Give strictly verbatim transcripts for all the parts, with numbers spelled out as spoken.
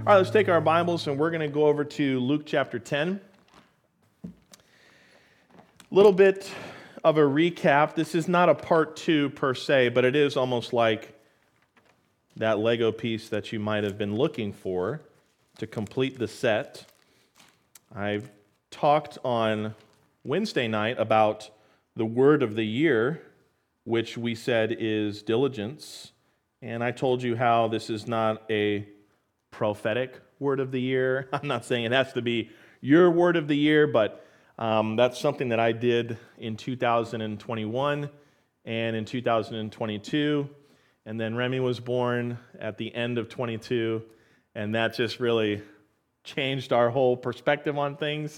All right, let's take our Bibles and we're going to go over to Luke chapter ten. A little bit of a recap. This is not a part two per se, but it is almost like that Lego piece that you might have been looking for to complete the set. I talked on Wednesday night about the word of the year, which we said is diligence. And I told you how this is not a prophetic word of the year. I'm not saying it has to be your word of the year, but um, that's something that I did in two thousand twenty-one and in two thousand twenty-two. And then Remy was born at the end of twenty-two, and that just really changed our whole perspective on things.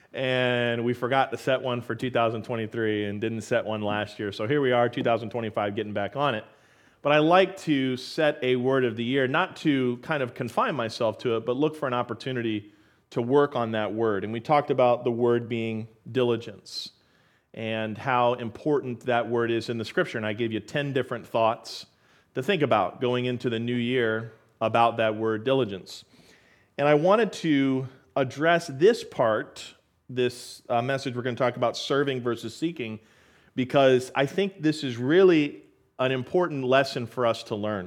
And we forgot to set one for two thousand twenty-three and didn't set one last year. So here we are, two thousand twenty-five, getting back on it. But I like to set a word of the year, not to kind of confine myself to it, but look for an opportunity to work on that word. And we talked about the word being diligence and how important that word is in the Scripture. And I gave you ten different thoughts to think about going into the new year about that word diligence. And I wanted to address this part, this uh, message we're going to talk about serving versus seeking, because I think this is really an important lesson for us to learn.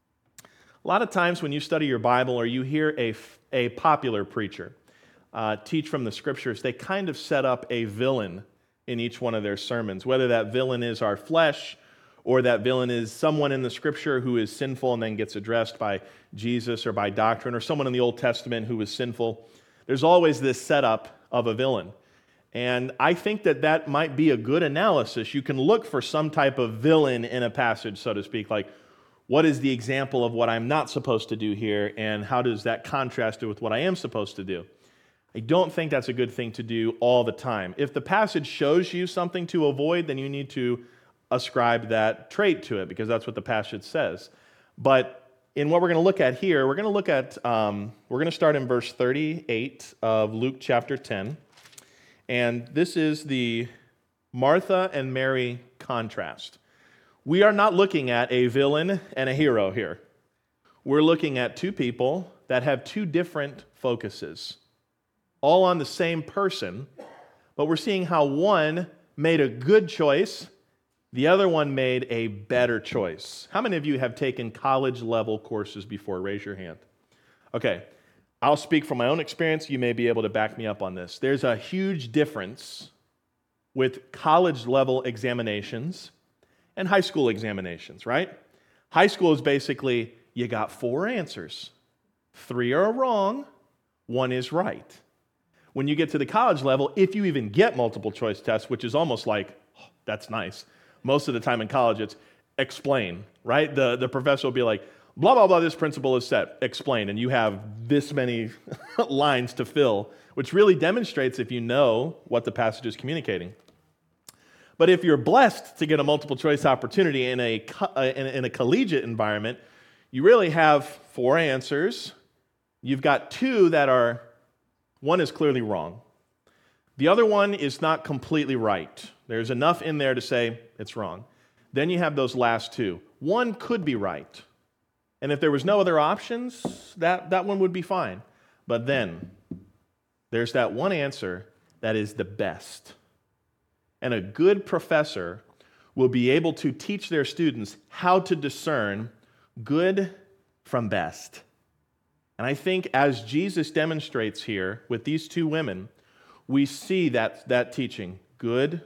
A lot of times when you study your Bible or you hear a, a popular preacher uh, teach from the Scriptures, they kind of set up a villain in each one of their sermons, whether that villain is our flesh or that villain is someone in the Scripture who is sinful and then gets addressed by Jesus or by doctrine, or someone in the Old Testament who is sinful. There's always this setup of a villain. And I think that that might be a good analysis. You can look for some type of villain in a passage, so to speak, like what is the example of what I'm not supposed to do here, and how does that contrast it with what I am supposed to do? I don't think that's a good thing to do all the time. If the passage shows you something to avoid, then you need to ascribe that trait to it, because that's what the passage says. But in what we're going to look at here, we're going to look at, um, we're going to start in verse thirty-eight of Luke chapter ten. And this is the Martha and Mary contrast. We are not looking at a villain and a hero here. We're looking at two people that have two different focuses, all on the same person, but we're seeing how one made a good choice, the other one made a better choice. How many of you have taken college-level courses before? Raise your hand. Okay. I'll speak from my own experience. You may be able to back me up on this. There's a huge difference with college-level examinations and high school examinations, right? High school is basically, you got four answers. Three are wrong, one is right. When you get to the college level, if you even get multiple choice tests, which is almost like, oh, that's nice. Most of the time in college, it's explain, right? The, the professor will be like, blah, blah, blah, this principle is set, explain, and you have this many lines to fill, which really demonstrates if you know what the passage is communicating. But if you're blessed to get a multiple choice opportunity in a, in a, in a collegiate environment, you really have four answers. You've got two that are, one is clearly wrong. The other one is not completely right. There's enough in there to say it's wrong. Then you have those last two. One could be right. And if there was no other options, that, that one would be fine. But then, there's that one answer that is the best. And a good professor will be able to teach their students how to discern good from best. And I think as Jesus demonstrates here with these two women, we see that, that teaching, good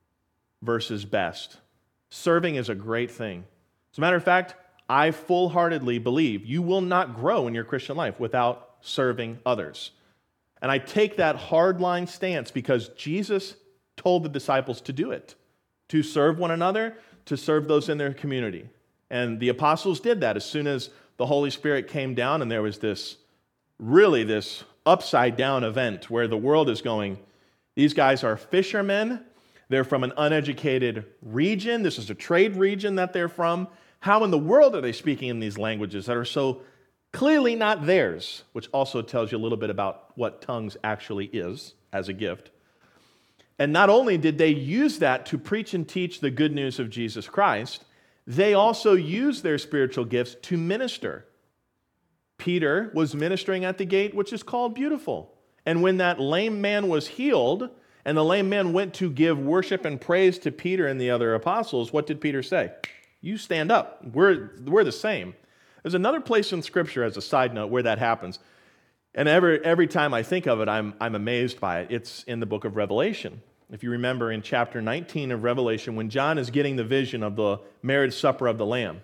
versus best. Serving is a great thing. As a matter of fact, I full-heartedly believe you will not grow in your Christian life without serving others. And I take that hardline stance because Jesus told the disciples to do it, to serve one another, to serve those in their community. And the apostles did that as soon as the Holy Spirit came down, and there was this, really this upside-down event where the world is going, these guys are fishermen, they're from an uneducated region, this is a trade region that they're from. How in the world are they speaking in these languages that are so clearly not theirs? Which also tells you a little bit about what tongues actually is as a gift. And not only did they use that to preach and teach the good news of Jesus Christ, they also used their spiritual gifts to minister. Peter was ministering at the gate, which is called Beautiful. And when that lame man was healed, and the lame man went to give worship and praise to Peter and the other apostles, what did Peter say? You stand up. We're, we're the same. There's another place in Scripture, as a side note, where that happens. And every, every time I think of it, I'm, I'm amazed by it. It's in the book of Revelation. If you remember in chapter nineteen of Revelation, when John is getting the vision of the marriage supper of the Lamb,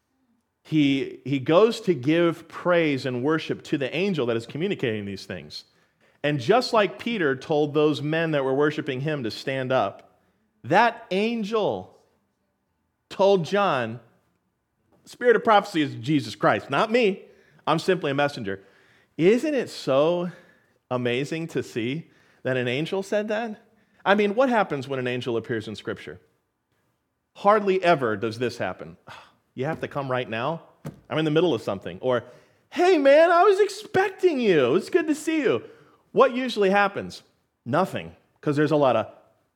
he, he goes to give praise and worship to the angel that is communicating these things. And just like Peter told those men that were worshiping him to stand up, that angel told John, Spirit of prophecy is Jesus Christ, not me. I'm simply a messenger. Isn't it so amazing to see that an angel said that? I mean, what happens when an angel appears in Scripture? Hardly ever does this happen. You have to come right now? I'm in the middle of something. Or, hey man, I was expecting you. It's good to see you. What usually happens? Nothing, because there's a lot of...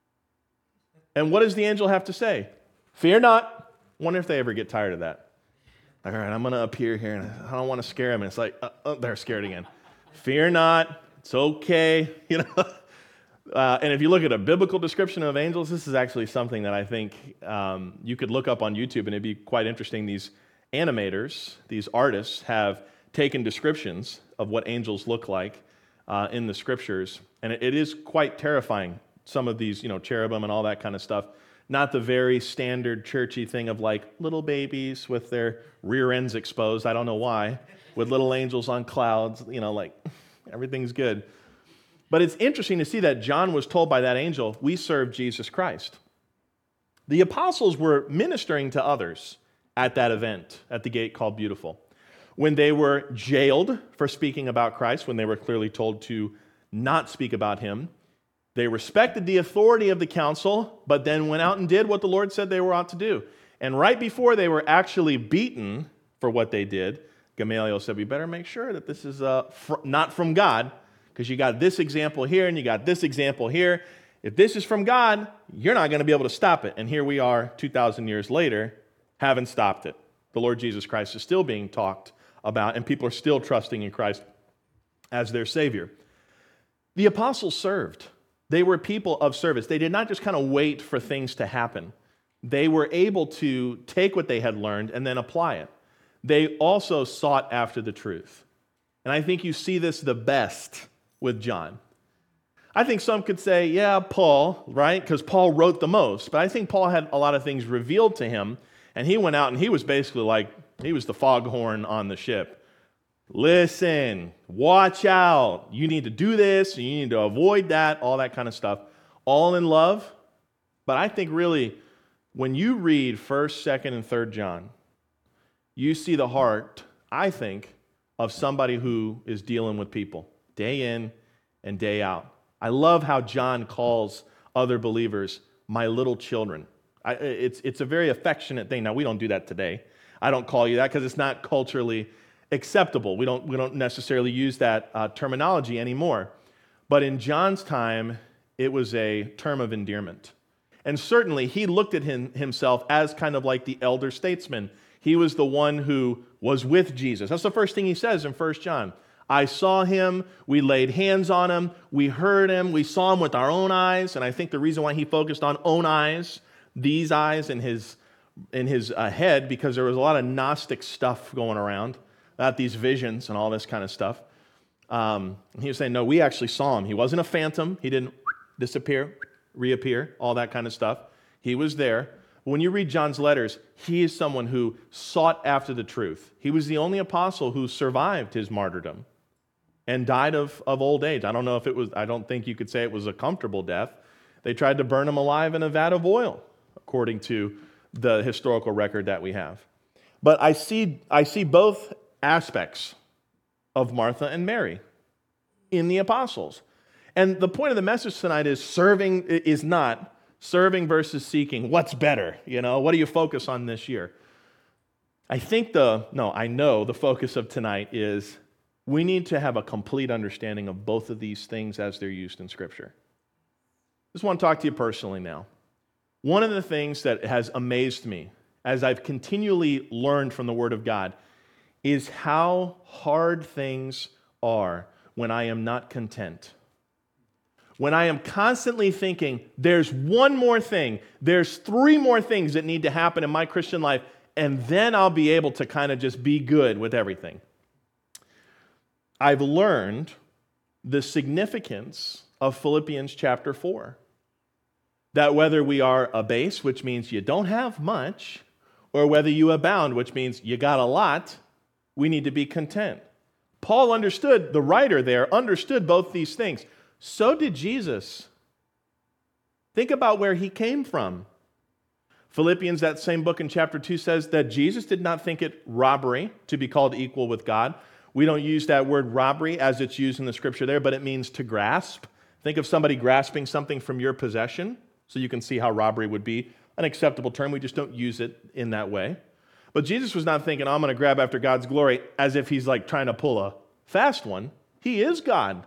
And what does the angel have to say? Fear not. Wonder if they ever get tired of that. All right, I'm going to appear here, and I don't want to scare them. And it's like, uh, oh, they're scared again. Fear not. It's okay. You know. Uh, and if you look at a biblical description of angels, this is actually something that I think um, you could look up on YouTube, and it'd be quite interesting. These animators, these artists, have taken descriptions of what angels look like uh, in the Scriptures, and it, it is quite terrifying. Some of these, you know, cherubim and all that kind of stuff. Not the very standard churchy thing of like little babies with their rear ends exposed. I don't know why, with little angels on clouds. You know, like everything's good. But it's interesting to see that John was told by that angel, we serve Jesus Christ. The apostles were ministering to others at that event, at the gate called Beautiful. When they were jailed for speaking about Christ, when they were clearly told to not speak about him, they respected the authority of the council, but then went out and did what the Lord said they were ought to do. And right before they were actually beaten for what they did, Gamaliel said, we better make sure that this is uh, fr- not from God, because you got this example here and you got this example here. If this is from God, you're not going to be able to stop it. And here we are two thousand years later, haven't stopped it. The Lord Jesus Christ is still being talked about, and people are still trusting in Christ as their Savior. The apostles served. They were people of service. They did not just kind of wait for things to happen. They were able to take what they had learned and then apply it. They also sought after the truth. And I think you see this the best with John. I think some could say, yeah, Paul, right? Because Paul wrote the most. But I think Paul had a lot of things revealed to him, and he went out and he was basically like, he was the foghorn on the ship. Listen, watch out. You need to do this, and you need to avoid that, all that kind of stuff. All in love. But I think really, when you read first, second, and third John, you see the heart, I think, of somebody who is dealing with people day in and day out. I love how John calls other believers my little children. I, it's, it's a very affectionate thing. Now, we don't do that today. I don't call you that because it's not culturally acceptable. We don't, we don't necessarily use that uh, terminology anymore. But in John's time, it was a term of endearment. And certainly, he looked at him, himself as kind of like the elder statesman. He was the one who was with Jesus. That's the first thing he says in First John. I saw him, we laid hands on him, we heard him, we saw him with our own eyes. And I think the reason why he focused on own eyes, these eyes in his, in his uh, head, because there was a lot of Gnostic stuff going around, about these visions and all this kind of stuff. Um, he was saying, no, we actually saw him. He wasn't a phantom. He didn't disappear, reappear, all that kind of stuff. He was there. When you read John's letters, he is someone who sought after the truth. He was the only apostle who survived his martyrdom and died of, of old age. I don't know if it was, I don't think you could say it was a comfortable death. They tried to burn him alive in a vat of oil, according to the historical record that we have. But I see, I see both aspects of Martha and Mary in the apostles. And the point of the message tonight is serving is not serving versus seeking. What's better? You know, what do you focus on this year? I think the, no, I know the focus of tonight is we need to have a complete understanding of both of these things as they're used in Scripture. I just want to talk to you personally now. One of the things that has amazed me as I've continually learned from the Word of God is how hard things are when I am not content. When I am constantly thinking, there's one more thing, there's three more things that need to happen in my Christian life, and then I'll be able to kind of just be good with everything. I've learned the significance of Philippians chapter four. That whether we are abase, which means you don't have much, or whether you abound, which means you got a lot, we need to be content. Paul understood, the writer there understood both these things. So did Jesus. Think about where he came from. Philippians, that same book in chapter two, says that Jesus did not think it robbery to be called equal with God. We don't use that word robbery as it's used in the scripture there, but it means to grasp. Think of somebody grasping something from your possession, so you can see how robbery would be an acceptable term. We just don't use it in that way. But Jesus was not thinking, oh, I'm going to grab after God's glory as if he's like trying to pull a fast one. He is God.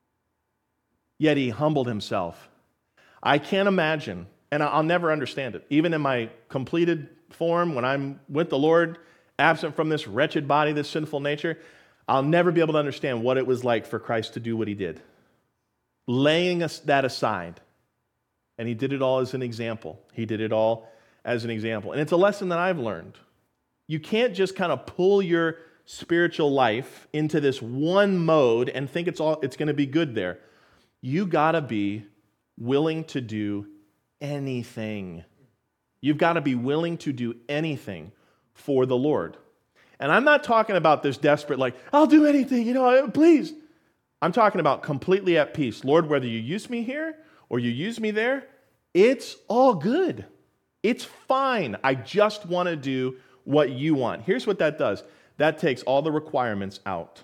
Yet he humbled himself. I can't imagine, and I'll never understand it, even in my completed form, when I'm with the Lord, absent from this wretched body, this sinful nature, I'll never be able to understand what it was like for Christ to do what he did. Laying that aside. And he did it all as an example. He did it all as an example. And it's a lesson that I've learned. You can't just kind of pull your spiritual life into this one mode and think it's all it's going to be good there. You got to be willing to do anything. You've got to be willing to do anything for the Lord. And I'm not talking about this desperate, like, I'll do anything, you know, please. I'm talking about completely at peace. Lord, whether you use me here or you use me there, it's all good. It's fine. I just want to do what you want. Here's what that does. That takes all the requirements out.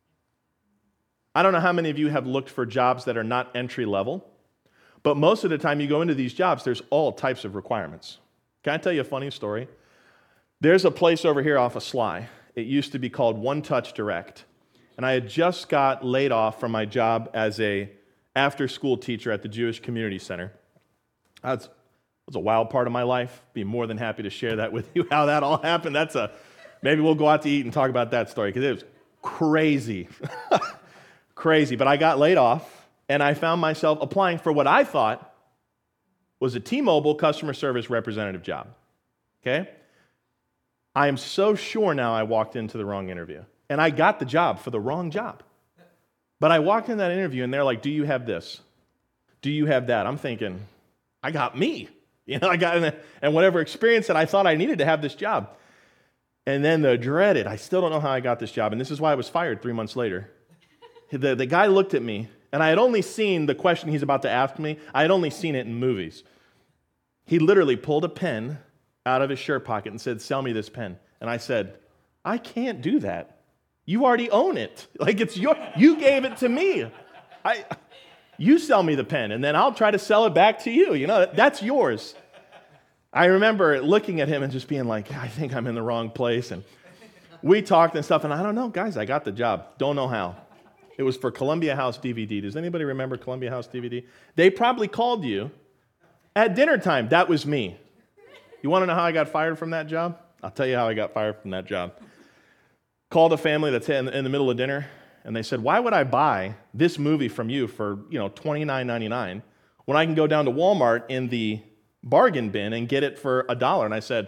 I don't know how many of you have looked for jobs that are not entry level, but most of the time you go into these jobs, there's all types of requirements. Can I tell you a funny story? There's a place over here off of Sly. It used to be called One Touch Direct. And I had just got laid off from my job as a after-school teacher at the Jewish Community Center. That's was a wild part of my life. Be more than happy to share that with you, how that all happened. That's a, maybe we'll go out to eat and talk about that story, because it was crazy. Crazy. But I got laid off, and I found myself applying for what I thought was a T-Mobile customer service representative job. Okay? I am so sure now I walked into the wrong interview. And I got the job for the wrong job. But I walked in that interview, and they're like, do you have this? Do you have that? I'm thinking, I got me. You know, I got in and whatever experience that I thought I needed to have this job. And then the dreaded, I still don't know how I got this job, and this is why I was fired three months later. The, the guy looked at me, and I had only seen the question he's about to ask me, I had only seen it in movies. He literally pulled a pen out of his shirt pocket and said, sell me this pen. And I said, I can't do that. You already own it. Like, it's your, you gave it to me. I, you sell me the pen, and then I'll try to sell it back to you. You know, that's yours. I remember looking at him and just being like, I think I'm in the wrong place. And we talked and stuff, and I don't know, guys, I got the job. Don't know how. It was for Columbia House D V D. Does anybody remember Columbia House D V D? They probably called you at dinner time. That was me. You want to know how I got fired from that job? I'll tell you how I got fired from that job. Called a family that's in the middle of dinner, and they said, why would I buy this movie from you for, you know, twenty-nine ninety-nine when I can go down to Walmart in the bargain bin and get it for a dollar? And I said,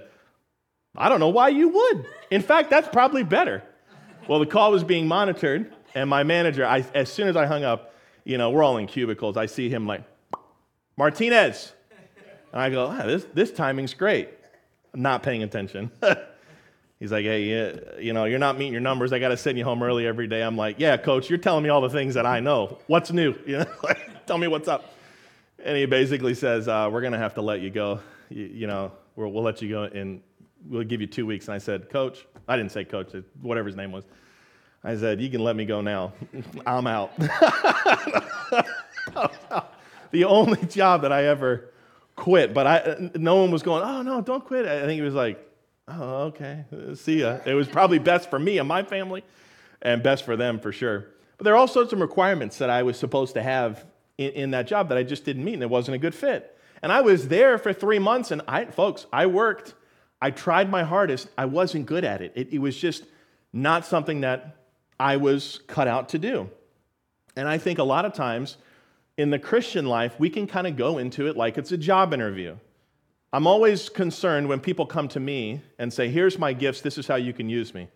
I don't know why you would. In fact, that's probably better. Well, the call was being monitored, and my manager, I, as soon as I hung up, you know, we're all in cubicles, I see him like, Martinez. And I go, ah, this, this timing's great. I'm not paying attention. He's like, hey, yeah, you know, you're not meeting your numbers. I got to send you home early every day. I'm like, yeah, coach, you're telling me all the things that I know. What's new? You know, like, tell me what's up. And he basically says, uh, we're going to have to let you go. You, you know, we'll, we'll let you go, and we'll give you two weeks. And I said, coach, I didn't say coach, whatever his name was. I said, you can let me go now. I'm out. The only job that I ever quit, but I, no one was going, oh, no, don't quit. I think he was like, oh, okay, see ya. It was probably best for me and my family, and best for them for sure. But there are all sorts of requirements that I was supposed to have in, in that job that I just didn't meet, and it wasn't a good fit. And I was there for three months, and I, folks, I worked. I tried my hardest. I wasn't good at it. It, it was just not something that I was cut out to do. And I think a lot of times in the Christian life, we can kind of go into it like it's a job interview. I'm always concerned when people come to me and say, here's my gifts, this is how you can use me.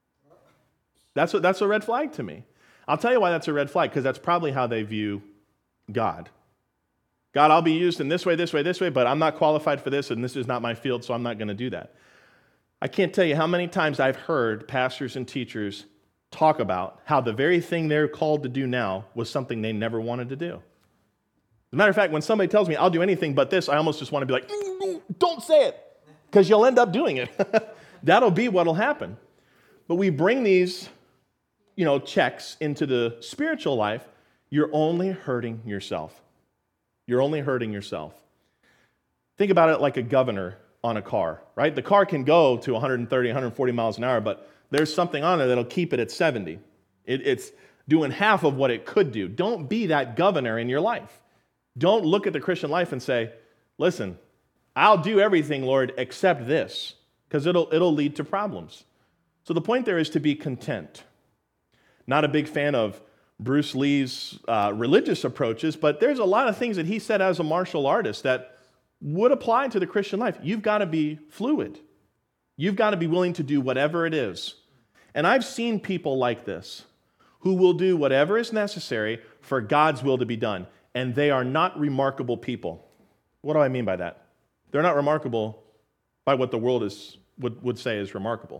That's a, that's a red flag to me. I'll tell you why that's a red flag, because that's probably how they view God. God, I'll be used in this way, this way, this way, but I'm not qualified for this, and this is not my field, so I'm not going to do that. I can't tell you how many times I've heard pastors and teachers talk about how the very thing they're called to do now was something they never wanted to do. As a matter of fact, when somebody tells me I'll do anything but this, I almost just want to be like, mm, don't say it, because you'll end up doing it. That'll be what'll happen. But we bring these, you know, checks into the spiritual life. You're only hurting yourself. You're only hurting yourself. Think about it like a governor on a car, right? The car can go to one thirty, one forty miles an hour, but there's something on it that'll keep it at seventy. It, it's doing half of what it could do. Don't be that governor in your life. Don't look at the Christian life and say, listen, I'll do everything, Lord, except this, because it'll, it'll lead to problems. So the point there is to be content. Not a big fan of Bruce Lee's uh, religious approaches, but there's a lot of things that he said as a martial artist that would apply to the Christian life. You've got to be fluid. You've got to be willing to do whatever it is. And I've seen people like this who will do whatever is necessary for God's will to be done. And they are not remarkable people. What do I mean by that? They're not remarkable by what the world is would, would say is remarkable.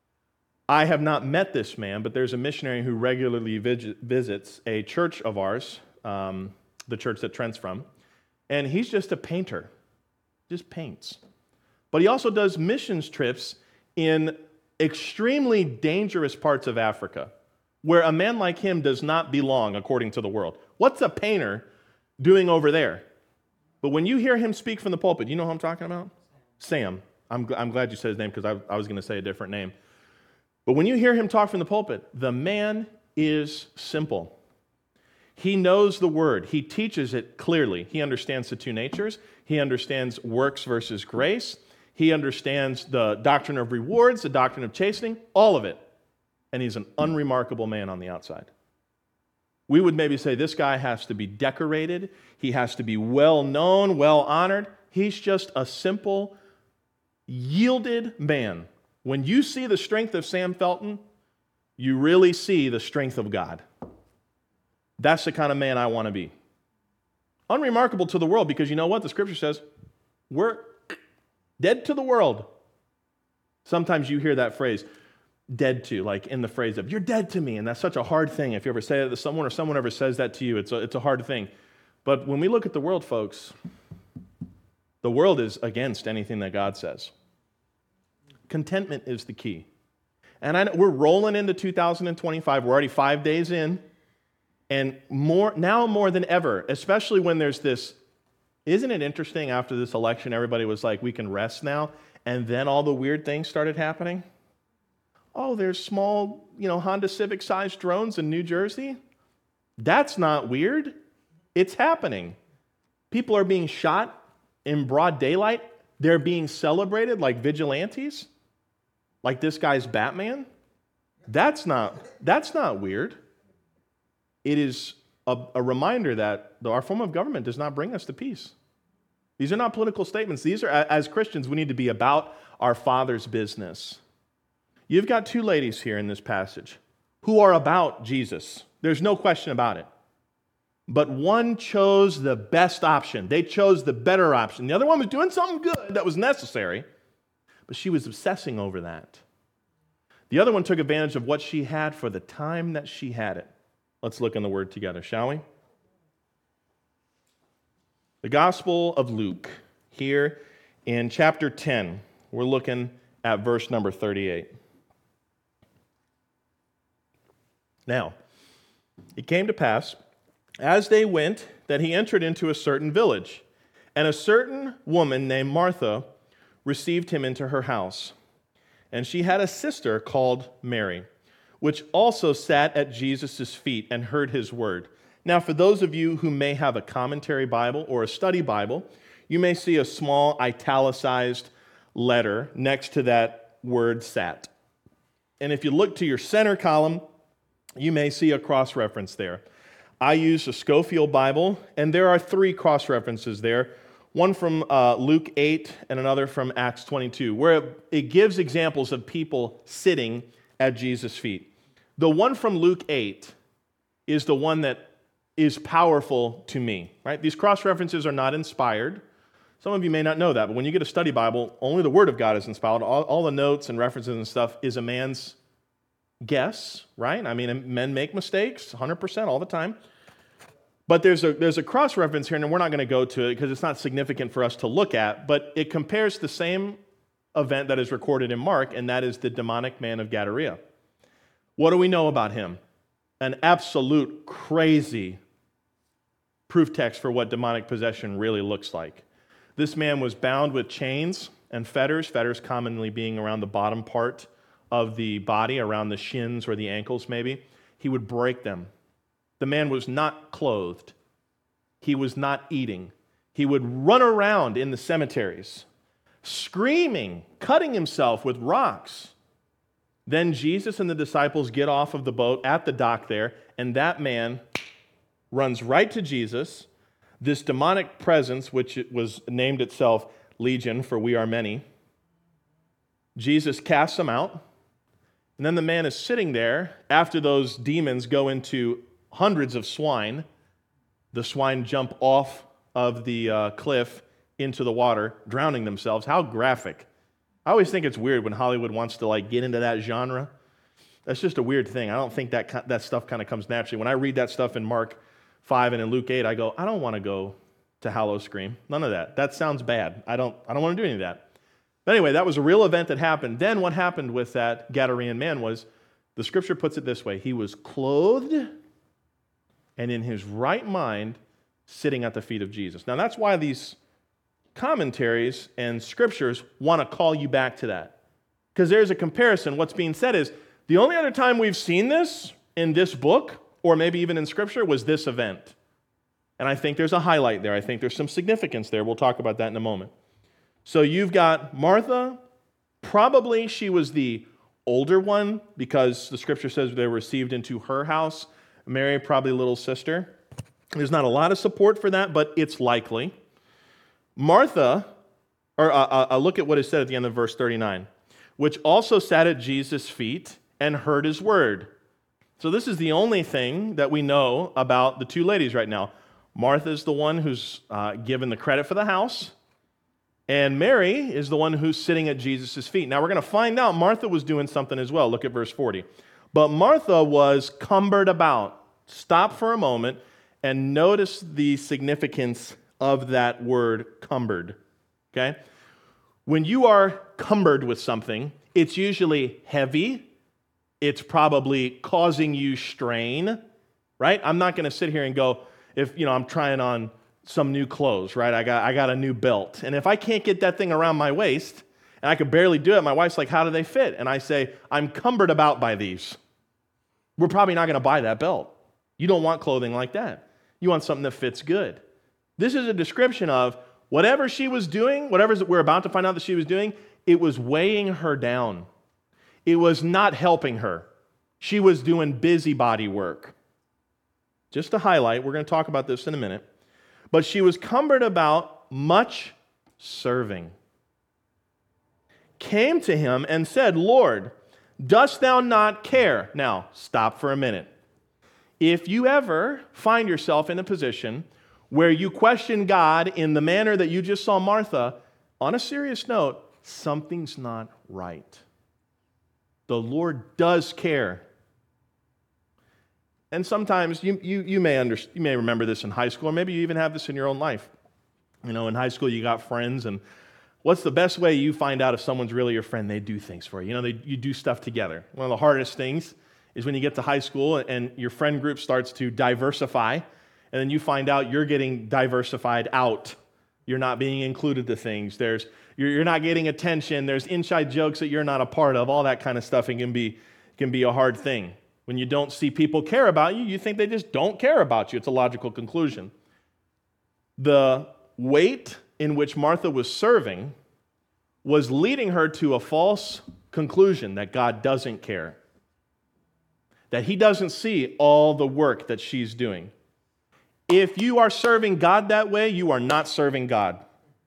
I have not met this man, but there's a missionary who regularly visits a church of ours, um, the church that Trent's from, and he's just a painter, just paints. But he also does missions trips in extremely dangerous parts of Africa, where a man like him does not belong, according to the world. What's a painter doing over there? But when you hear him speak from the pulpit, you know who I'm talking about? Sam. I'm, gl- I'm glad you said his name, because I, I was going to say a different name. But when you hear him talk from the pulpit, the man is simple. He knows the word. He teaches it clearly. He understands the two natures. He understands works versus grace. He understands the doctrine of rewards, the doctrine of chastening, all of it. And he's an unremarkable man on the outside. We would maybe say this guy has to be decorated. He has to be well known, well honored. He's just a simple, yielded man. When you see the strength of Sam Felton, you really see the strength of God. That's the kind of man I want to be. Unremarkable to the world, because you know what? The scripture says, we're dead to the world. Sometimes you hear that phrase, dead to, like in the phrase of, you're dead to me, and that's such a hard thing. If you ever say that to someone or someone ever says that to you, it's a, it's a hard thing. But when we look at the world, folks, the world is against anything that God says. Contentment is the key. And I know we're rolling into two thousand twenty-five. We're already five days in. And more now more than ever, especially when there's this, isn't it interesting after this election, everybody was like, we can rest now. And then all the weird things started happening. Oh, there's small, you know, Honda Civic-sized drones in New Jersey. That's not weird. It's happening. People are being shot in broad daylight. They're being celebrated like vigilantes. Like this guy's Batman? That's not, that's not weird. It is a, a reminder that our form of government does not bring us to peace. These are not political statements. These are, as Christians, we need to be about our Father's business. You've got two ladies here in this passage who are about Jesus. There's no question about it. But one chose the best option. They chose the better option. The other one was doing something good that was necessary, but she was obsessing over that. The other one took advantage of what she had for the time that she had it. Let's look in the Word together, shall we? The Gospel of Luke, here in chapter ten. We're looking at verse number thirty-eight. Now, it came to pass, as they went, that he entered into a certain village, and a certain woman named Martha received him into her house. And she had a sister called Mary, which also sat at Jesus' feet and heard his word. Now, for those of you who may have a commentary Bible or a study Bible, you may see a small italicized letter next to that word sat. And if you look to your center column, you may see a cross-reference there. I use a Scofield Bible, and there are three cross-references there, one from uh, Luke eight and another from Acts twenty-two, where it, it gives examples of people sitting at Jesus' feet. The one from Luke eight is the one that is powerful to me, right? These cross-references are not inspired. Some of you may not know that, but when you get a study Bible, only the Word of God is inspired. All, all the notes and references and stuff is a man's guess, right? I mean, men make mistakes one hundred percent all the time. But there's a there's a cross-reference here, and we're not going to go to it because it's not significant for us to look at, but it compares the same event that is recorded in Mark, and that is the demonic man of Gadara. What do we know about him? An absolute crazy proof text for what demonic possession really looks like. This man was bound with chains and fetters, fetters commonly being around the bottom part of the body, around the shins or the ankles maybe. He would break them. The man was not clothed. He was not eating. He would run around in the cemeteries, screaming, cutting himself with rocks. Then Jesus and the disciples get off of the boat at the dock there, and that man runs right to Jesus. This demonic presence, which it was named itself Legion, for we are many, Jesus casts him out, and then the man is sitting there after those demons go into hundreds of swine. The swine jump off of the uh, cliff into the water, drowning themselves. How graphic. I always think it's weird when Hollywood wants to like get into that genre. That's just a weird thing. I don't think that that stuff kind of comes naturally. When I read that stuff in Mark five and in Luke eight, I go, I don't want to go to Howl-O-Scream. None of that. That sounds bad. I don't, I don't want to do any of that. But anyway, that was a real event that happened. Then what happened with that Gadarean man was, the scripture puts it this way, he was clothed and in his right mind sitting at the feet of Jesus. Now that's why these commentaries and scriptures want to call you back to that. Because there's a comparison. What's being said is, the only other time we've seen this in this book, or maybe even in Scripture, was this event. And I think there's a highlight there. I think there's some significance there. We'll talk about that in a moment. So you've got Martha. Probably she was the older one because the Scripture says they were received into her house. Mary, probably little sister. There's not a lot of support for that, but it's likely. Martha, or uh, uh, look at what is said at the end of verse thirty-nine, which also sat at Jesus' feet and heard his word. So this is the only thing that we know about the two ladies right now. Martha is the one who's uh, given the credit for the house, and Mary is the one who's sitting at Jesus' feet. Now we're going to find out Martha was doing something as well. Look at verse forty. But Martha was cumbered about. Stop for a moment and notice the significance of that word cumbered. Okay? When you are cumbered with something, it's usually heavy. It's probably causing you strain, right? I'm not going to sit here and go, if you know I'm trying on some new clothes, right? I got I got a new belt, and if I can't get that thing around my waist, and I could barely do it, my wife's like, "How do they fit?" And I say, "I'm cumbered about by these." We're probably not going to buy that belt. You don't want clothing like that. You want something that fits good. This is a description of whatever she was doing, whatever we're about to find out that she was doing, it was weighing her down. It was not helping her. She was doing busybody work. Just to highlight, we're going to talk about this in a minute. But she was cumbered about much serving. Came to him and said, "Lord, dost thou not care?" Now, stop for a minute. If you ever find yourself in a position where you question God in the manner that you just saw Martha, on a serious note, something's not right. The Lord does care. And sometimes you, you, you, may under, you may remember this in high school, or maybe you even have this in your own life. You know, in high school you got friends, and what's the best way you find out if someone's really your friend? They do things for you. You know, they, you do stuff together. One of the hardest things is when you get to high school and your friend group starts to diversify, and then you find out you're getting diversified out. You're not being included to things. There's you're, you're not getting attention. There's inside jokes that you're not a part of. All that kind of stuff. It can be can be a hard thing. When you don't see people care about you, you think they just don't care about you. It's a logical conclusion. The weight in which Martha was serving was leading her to a false conclusion that God doesn't care, that he doesn't see all the work that she's doing. If you are serving God that way, you are not serving God.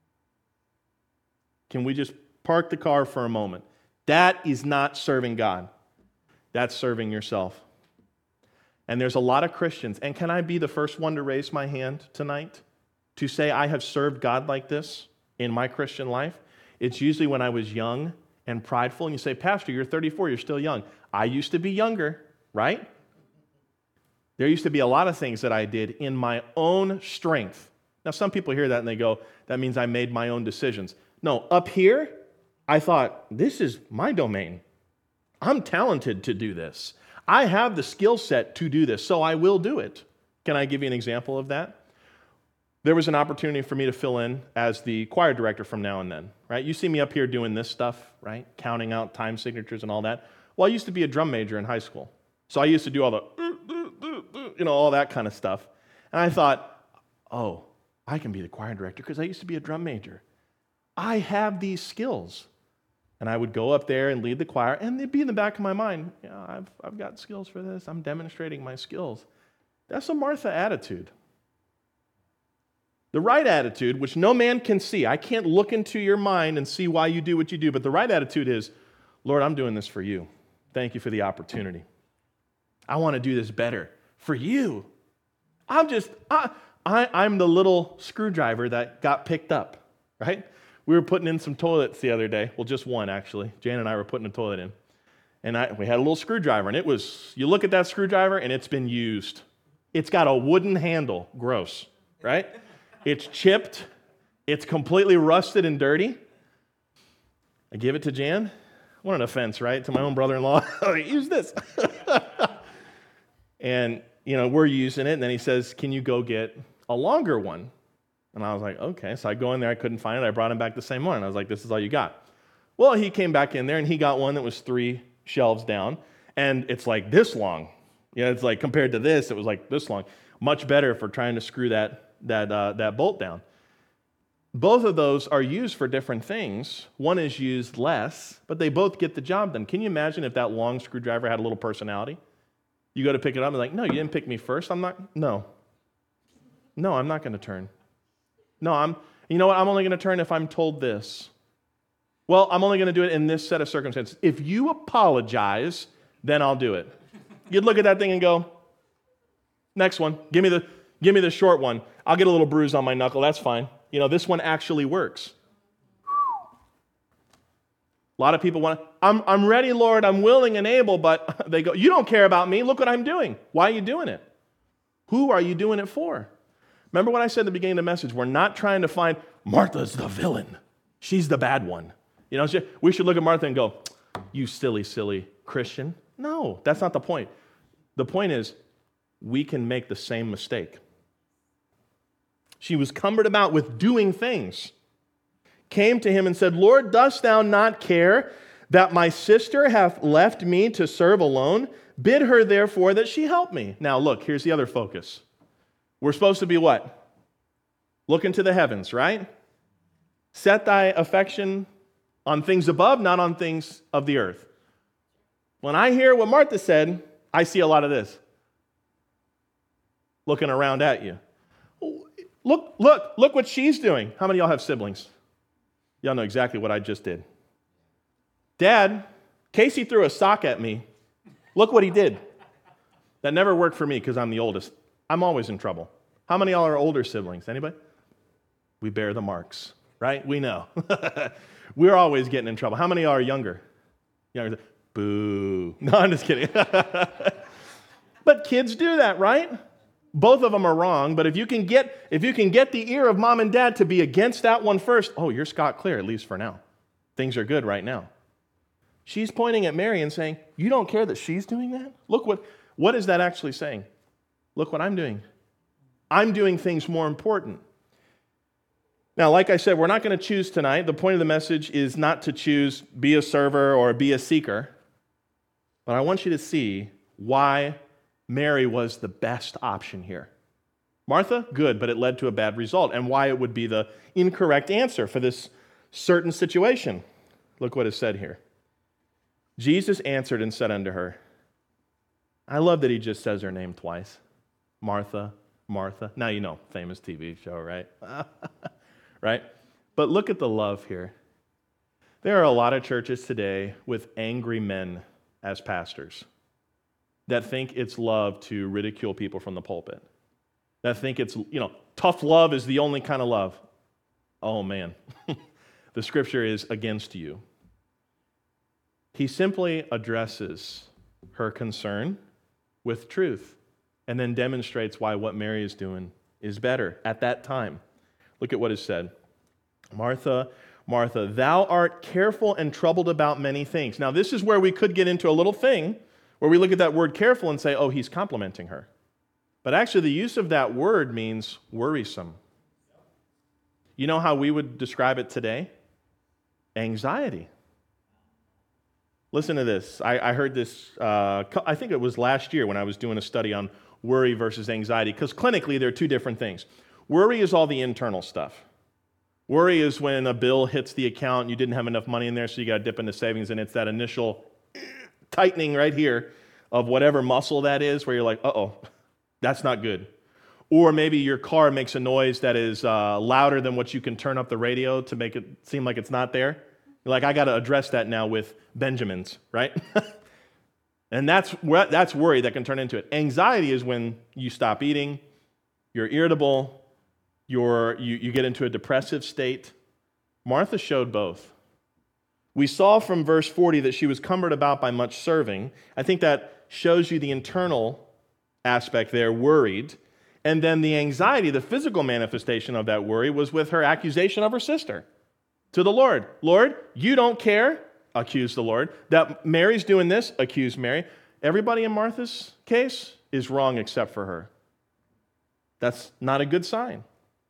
Can we just park the car for a moment? That is not serving God. That's serving yourself. And there's a lot of Christians, and can I be the first one to raise my hand tonight to say I have served God like this in my Christian life? It's usually when I was young and prideful, and you say, Pastor, you're thirty-four, you're still young. I used to be younger, right? There used to be a lot of things that I did in my own strength. Now, some people hear that and they go, that means I made my own decisions. No, up here, I thought, this is my domain. I'm talented to do this. I have the skill set to do this, so I will do it. Can I give you an example of that? There was an opportunity for me to fill in as the choir director from now and then, right? You see me up here doing this stuff, right? Counting out time signatures and all that. Well, I used to be a drum major in high school. So I used to do all the, you know, all that kind of stuff. And I thought, oh, I can be the choir director because I used to be a drum major. I have these skills. And I would go up there and lead the choir, and it'd be in the back of my mind, yeah, I've, I've got skills for this. I'm demonstrating my skills. That's a Martha attitude. The right attitude, which no man can see. I can't look into your mind and see why you do what you do, but the right attitude is, Lord, I'm doing this for you. Thank you for the opportunity. I want to do this better for you. I'm just, I, I, I'm the little screwdriver that got picked up, right? We were putting in some toilets the other day. Well, just one, actually. Jan and I were putting a toilet in. And I, we had a little screwdriver, and it was, you look at that screwdriver, and it's been used. It's got a wooden handle. Gross, right? It's chipped. It's completely rusted and dirty. I give it to Jan. What an offense, right? To my own brother-in-law. Use this. And, you know, we're using it, and then he says, can you go get a longer one? And I was like, okay. So I go in there, I couldn't find it. I brought him back the same one. I was like, this is all you got. Well, he came back in there, and he got one that was three shelves down, and it's like this long. You know, it's like compared to this, it was like this long. Much better for trying to screw that, that, uh, that bolt down. Both of those are used for different things. One is used less, but they both get the job done. Can you imagine if that long screwdriver had a little personality? You go to pick it up and like, no, you didn't pick me first. I'm not, no. No, I'm not going to turn. No, I'm, you know what? I'm only going to turn if I'm told this. Well, I'm only going to do it in this set of circumstances. If you apologize, then I'll do it. You'd look at that thing and go, next one. Give me the, give me the short one. I'll get a little bruise on my knuckle. That's fine. You know, this one actually works. A lot of people want to, I'm, I'm ready, Lord, I'm willing and able, but they go, you don't care about me. Look what I'm doing. Why are you doing it? Who are you doing it for? Remember what I said at the beginning of the message? We're not trying to find, Martha's the villain. She's the bad one. You know, we should look at Martha and go, you silly, silly Christian. No, that's not the point. The point is, we can make the same mistake. She was cumbered about with doing things. Came to him and said, Lord, dost thou not care that my sister hath left me to serve alone? Bid her therefore that she help me. Now look, here's the other focus. We're supposed to be what? Looking to the heavens, right? Set thy affection on things above, not on things of the earth. When I hear what Martha said, I see a lot of this. Looking around at you. Look, look, look what she's doing. How many of y'all have siblings? Y'all know exactly what I just did. Dad, Casey threw a sock at me. Look what he did. That never worked for me because I'm the oldest. I'm always in trouble. How many of y'all are older siblings? Anybody? We bear the marks, right? We know. We're always getting in trouble. How many of y'all are younger? Younger. Boo. No, I'm just kidding. But kids do that, right? Both of them are wrong, but if you can get if you can get the ear of mom and dad to be against that one first, oh, you're scot clear, at least for now. Things are good right now. She's pointing at Mary and saying, you don't care that she's doing that? Look, what what is that actually saying? Look what I'm doing. I'm doing things more important. Now, like I said, we're not going to choose tonight. The point of the message is not to choose be a server or be a seeker. But I want you to see why Mary was the best option here. Martha, good, but it led to a bad result, and why it would be the incorrect answer for this certain situation. Look what is said here. Jesus answered and said unto her, I love that he just says her name twice. Martha, Martha. Now you know, famous T V show, right? Right? But look at the love here. There are a lot of churches today with angry men as pastors that think it's love to ridicule people from the pulpit. That think it's, you know, tough love is the only kind of love. Oh man, the scripture is against you. He simply addresses her concern with truth and then demonstrates why what Mary is doing is better at that time. Look at what is said. Martha, Martha, thou art careful and troubled about many things. Now, this is where we could get into a little thing where we look at that word careful and say, oh, he's complimenting her. But actually, the use of that word means worrisome. You know how we would describe it today? Anxiety. Listen to this. I, I heard this, uh, I think it was last year when I was doing a study on worry versus anxiety, because clinically they're two different things. Worry is all the internal stuff. Worry is when a bill hits the account and you didn't have enough money in there, so you got to dip into savings, and it's that initial tightening right here of whatever muscle that is, where you're like, uh-oh, that's not good. Or maybe your car makes a noise that is uh, louder than what you can turn up the radio to make it seem like it's not there. You're like, I got to address that now with Benjamins, right? And that's that's worry that can turn into it. Anxiety is when you stop eating, you're irritable, you're, you, you get into a depressive state. Martha showed both. We saw from verse forty that she was cumbered about by much serving. I think that shows you the internal aspect there, worried. And then the anxiety, the physical manifestation of that worry, was with her accusation of her sister to the Lord. Lord, you don't care, accuse the Lord. That Mary's doing this, accuse Mary. Everybody in Martha's case is wrong except for her. That's not a good sign.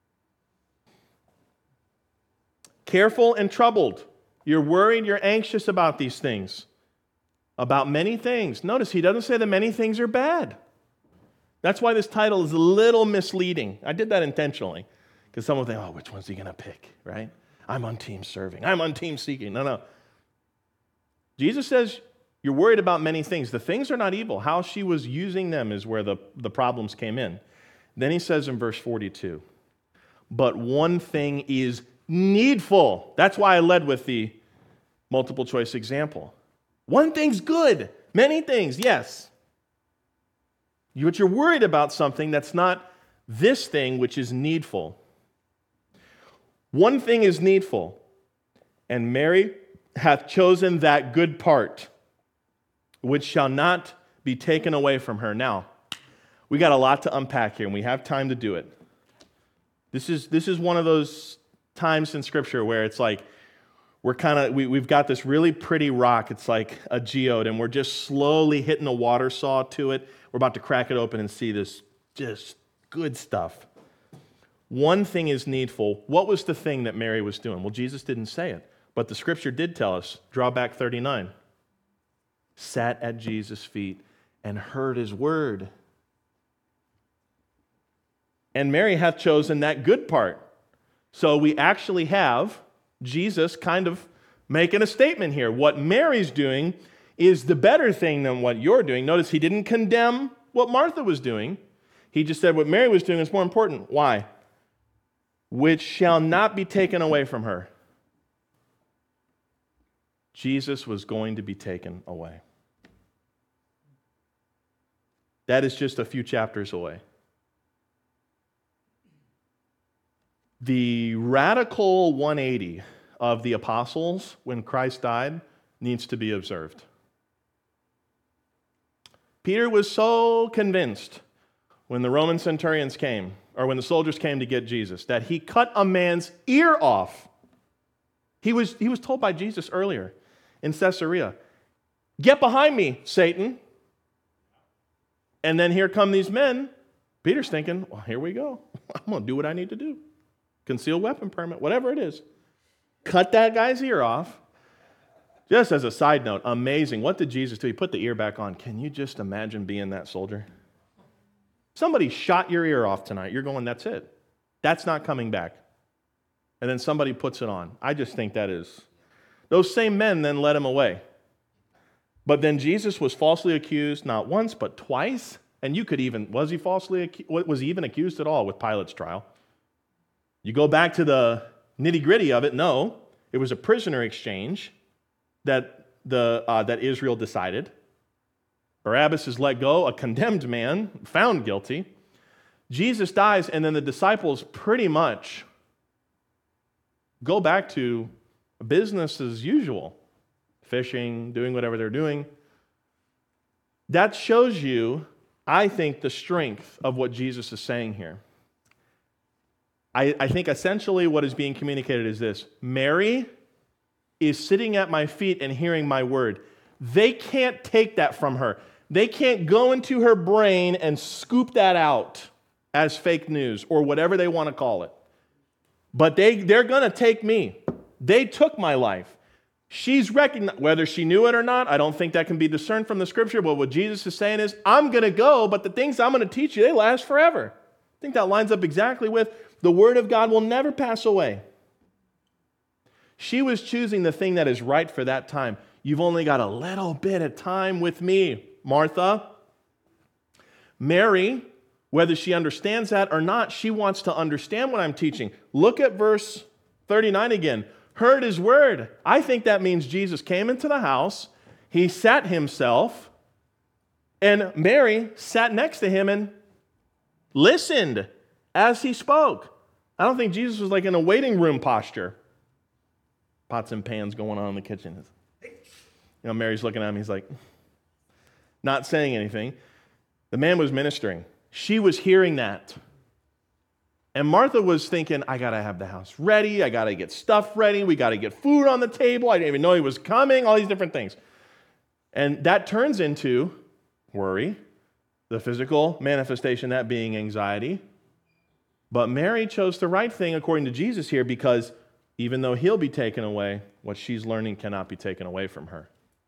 Careful and troubled. You're worried, you're anxious about these things, about many things. Notice he doesn't say that many things are bad. That's why this title is a little misleading. I did that intentionally, because someone will think, oh, which one's he going to pick, right? I'm on team serving. I'm on team seeking. No, no. Jesus says you're worried about many things. The things are not evil. How she was using them is where the, the problems came in. Then he says in verse forty-two, but one thing is needful. That's why I led with the multiple choice example. One thing's good. Many things, yes. But you're worried about something that's not this thing which is needful. One thing is needful, and Mary hath chosen that good part, which shall not be taken away from her. Now, we got a lot to unpack here, and we have time to do it. This is this is one of those times in Scripture where it's like we're kind of we, we've got this really pretty rock. It's like a geode, and we're just slowly hitting a water saw to it. We're about to crack it open and see this just good stuff. One thing is needful. What was the thing that Mary was doing? Well, Jesus didn't say it, but the Scripture did tell us. Draw back thirty-nine. Sat at Jesus' feet and heard his word. And Mary hath chosen that good part. So we actually have Jesus kind of making a statement here. What Mary's doing is the better thing than what you're doing. Notice he didn't condemn what Martha was doing. He just said what Mary was doing is more important. Why? Which shall not be taken away from her. Jesus was going to be taken away. That is just a few chapters away. The radical one eighty of the apostles when Christ died needs to be observed. Peter was so convinced when the Roman centurions came, or when the soldiers came to get Jesus, that he cut a man's ear off. He was, he was told by Jesus earlier in Caesarea, get behind me, Satan. And then here come these men. Peter's thinking, well, here we go. I'm going to do what I need to do. Concealed weapon permit, whatever it is. Cut that guy's ear off. Just as a side note, amazing. What did Jesus do? He put the ear back on. Can you just imagine being that soldier? Somebody shot your ear off tonight. You're going, that's it. That's not coming back. And then somebody puts it on. I just think that is. Those same men then led him away. But then Jesus was falsely accused not once, but twice. And you could even, was he falsely, acu- was he even accused at all with Pilate's trial? You go back to the nitty gritty of it, no. It was a prisoner exchange that, the, uh, that Israel decided. Barabbas is let go, a condemned man, found guilty. Jesus dies, and then the disciples pretty much go back to business as usual. Fishing, doing whatever they're doing. That shows you, I think, the strength of what Jesus is saying here. I, I think essentially what is being communicated is this. Mary is sitting at my feet and hearing my word. They can't take that from her. They can't go into her brain and scoop that out as fake news or whatever they want to call it. But they, they're going to take me. They took my life. She's recognized, whether she knew it or not, I don't think that can be discerned from the scripture, but what Jesus is saying is, I'm going to go, but the things I'm going to teach you, they last forever. I think that lines up exactly with the word of God will never pass away. She was choosing the thing that is right for that time. You've only got a little bit of time with me, Martha. Mary, whether she understands that or not, she wants to understand what I'm teaching. Look at verse thirty-nine again. Heard his word. I think that means Jesus came into the house, he sat himself, and Mary sat next to him and listened as he spoke. I don't think Jesus was like in a waiting room posture. Pots and pans going on in the kitchen. You know, Mary's looking at him, he's like, not saying anything. The man was ministering. She was hearing that. And Martha was thinking, I got to have the house ready. I got to get stuff ready. We got to get food on the table. I didn't even know he was coming, all these different things. And that turns into worry, the physical manifestation, that being anxiety. But Mary chose the right thing according to Jesus here because even though he'll be taken away, what she's learning cannot be taken away from her.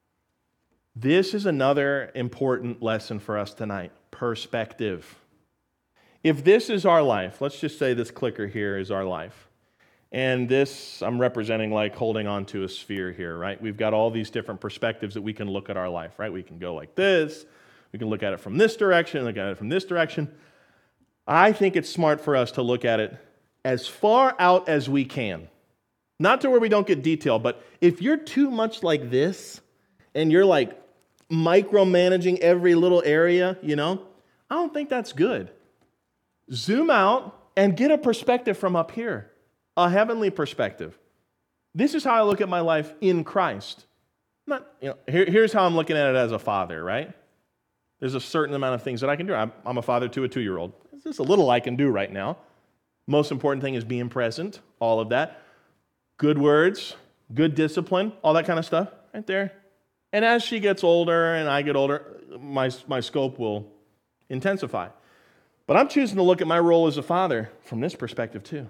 This is another important lesson for us tonight, perspective. If this is our life, let's just say this clicker here is our life. And this, I'm representing like holding on to a sphere here, right? We've got all these different perspectives that we can look at our life, right? We can go like this. We can look at it from this direction, look at it from this direction. I think it's smart for us to look at it as far out as we can. Not to where we don't get detail, but if you're too much like this, and you're like micromanaging every little area, you know, I don't think that's good. Zoom out and get a perspective from up here, a heavenly perspective. This is how I look at my life in Christ. Not, you know, here, here's how I'm looking at it as a father, right? There's a certain amount of things that I can do. I'm, I'm a father to a two-year-old. There's just a little I can do right now. Most important thing is being present, all of that. Good words, good discipline, all that kind of stuff, right there. And as she gets older and I get older, my, my scope will intensify. But I'm choosing to look at my role as a father from this perspective too.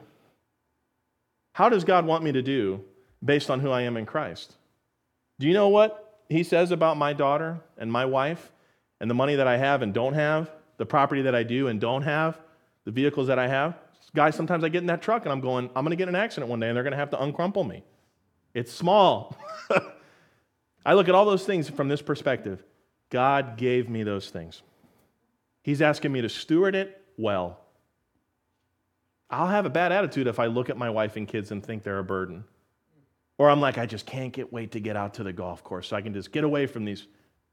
How does God want me to do based on who I am in Christ? Do you know what he says about my daughter and my wife and the money that I have and don't have, the property that I do and don't have, the vehicles that I have? Guys, sometimes I get in that truck and I'm going, I'm going to get in an accident one day and they're going to have to uncrumple me. It's small. I look at all those things from this perspective. God gave me those things. He's asking me to steward it well. I'll have a bad attitude if I look at my wife and kids and think they're a burden. Or I'm like, I just can't get wait to get out to the golf course so I can just get away from these.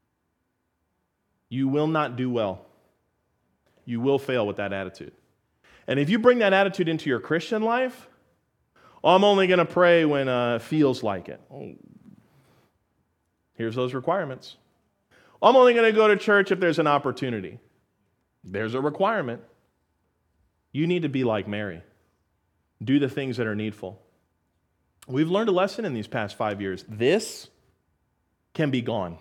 You will not do well. You will fail with that attitude. And if you bring that attitude into your Christian life, oh, I'm only going to pray when uh, it feels like it. Oh. Here's those requirements. I'm only going to go to church if there's an opportunity. There's a requirement. You need to be like Mary. Do the things that are needful. We've learned a lesson in these past five years. This can be gone.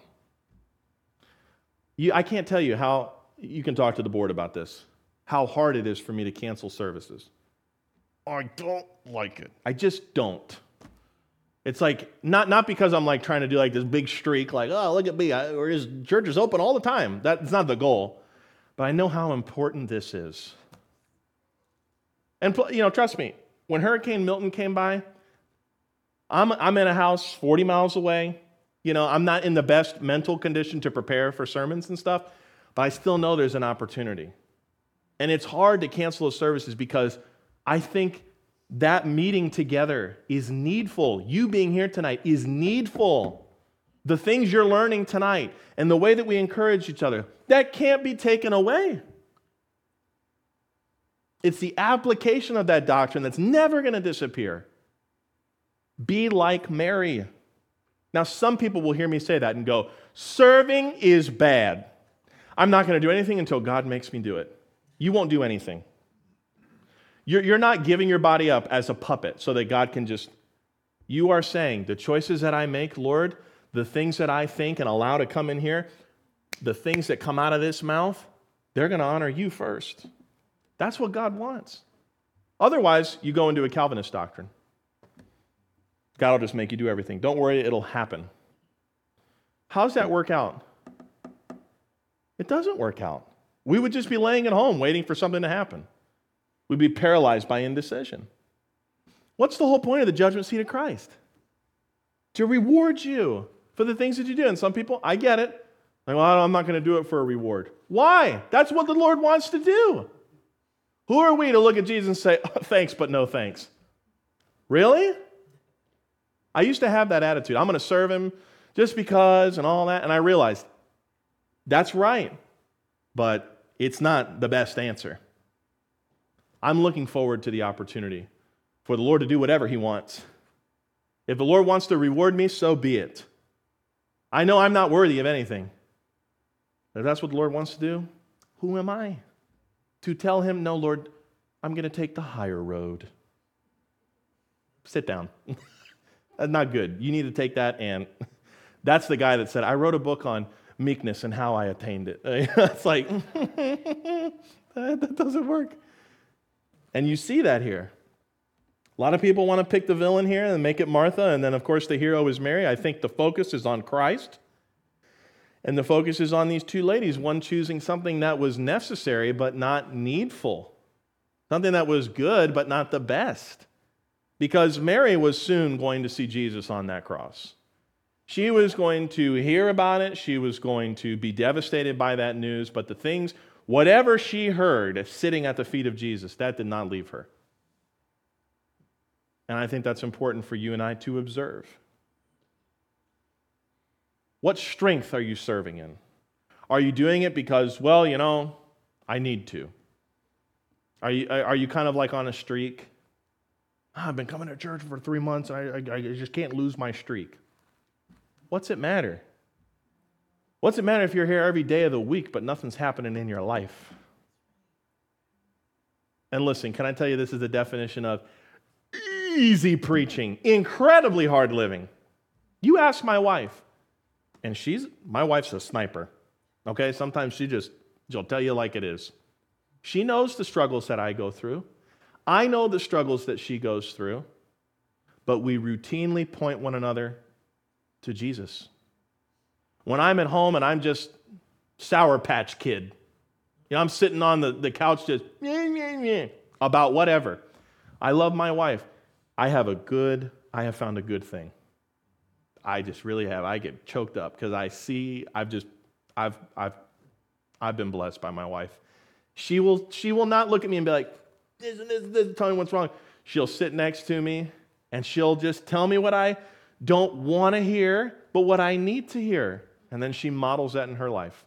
You, I can't tell you how, you can talk to the board about this, how hard it is for me to cancel services. I don't like it. I just don't. It's like, not, not because I'm like trying to do like this big streak, like, oh, look at me, I, or his church is open all the time. That's not the goal. But I know how important this is. And, you know, trust me, when Hurricane Milton came by, I'm, I'm in a house forty miles away. You know, I'm not in the best mental condition to prepare for sermons and stuff, but I still know there's an opportunity. And it's hard to cancel those services because I think that meeting together is needful. You being here tonight is needful. The things you're learning tonight and the way that we encourage each other, that can't be taken away. It's the application of that doctrine that's never going to disappear. Be like Mary. Now, some people will hear me say that and go, serving is bad. I'm not going to do anything until God makes me do it. You won't do anything. You're, you're not giving your body up as a puppet so that God can just... You are saying, the choices that I make, Lord, the things that I think and allow to come in here, the things that come out of this mouth, they're going to honor you first. That's what God wants. Otherwise, you go into a Calvinist doctrine. God will just make you do everything. Don't worry, it'll happen. How does that work out? It doesn't work out. We would just be laying at home waiting for something to happen. We'd be paralyzed by indecision. What's the whole point of the judgment seat of Christ? To reward you for the things that you do. And some people, I get it. Like, well, I'm not going to do it for a reward. Why? That's what the Lord wants to do. Who are we to look at Jesus and say, oh, thanks, but no thanks? Really? I used to have that attitude. I'm going to serve him just because and all that. And I realized that's right, but it's not the best answer. I'm looking forward to the opportunity for the Lord to do whatever he wants. If the Lord wants to reward me, so be it. I know I'm not worthy of anything. But if that's what the Lord wants to do, who am I to tell him, no, Lord, I'm going to take the higher road? Sit down. That's not good. You need to take that, and that's the guy that said, I wrote a book on meekness and how I attained it. It's like, that doesn't work. And you see that here. A lot of people want to pick the villain here and make it Martha, and then, of course, the hero is Mary. I think the focus is on Christ, and the focus is on these two ladies, one choosing something that was necessary but not needful, something that was good but not the best, because Mary was soon going to see Jesus on that cross. She was going to hear about it. She was going to be devastated by that news, but the things, whatever she heard sitting at the feet of Jesus, that did not leave her. And I think that's important for you and I to observe. What strength are you serving in? Are you doing it because, well, you know, I need to? Are you, are you kind of like on a streak? Oh, I've been coming to church for three months, and I, I, I just can't lose my streak. What's it matter? What's it matter if you're here every day of the week, but nothing's happening in your life? And listen, can I tell you this is the definition of easy preaching, incredibly hard living. You ask my wife, and she's, my wife's a sniper, okay? Sometimes she just, she'll tell you like it is. She knows the struggles that I go through. I know the struggles that she goes through, but we routinely point one another to Jesus. When I'm at home and I'm just Sour Patch Kid, you know, I'm sitting on the, the couch just meh, meh, meh, about whatever. I love my wife. I have a good, I have found a good thing. I just really have. I get choked up because I see, I've just, I've, I've, I've been blessed by my wife. She will, she will not look at me and be like, this, this, this, tell me what's wrong. She'll sit next to me and she'll just tell me what I don't want to hear, but what I need to hear. And then she models that in her life.